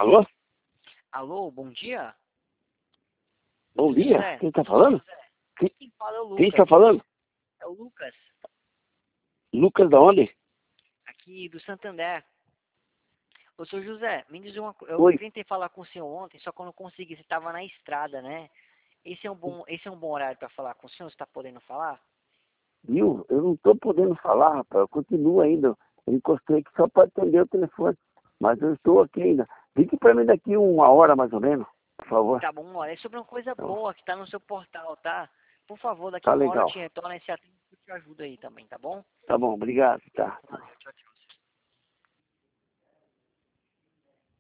Alô? Alô, bom dia? Bom dia? José. Quem tá falando? Quem fala é o Lucas. Quem está falando? É o Lucas, Lucas da onde? aqui do Santander. Ô, seu José, me diz uma coisa. Eu Oi. tentei falar com o senhor ontem, só que eu não consegui. Você estava na estrada, né? Esse é um bom horário para falar com o senhor? Você está podendo falar? Viu? Eu não tô podendo falar, rapaz. Eu continuo ainda. Eu encostei aqui só para atender o telefone. Mas eu estou aqui ainda. Ligue para mim daqui 1 hora mais ou menos, por favor. Tá bom, olha, é sobre uma coisa Então, boa que tá no seu portal, tá? Por favor, daqui tá 1 hora eu legal. te retorno e se atende, eu te ajudo aí também, tá bom? Tá bom, obrigado. Tá.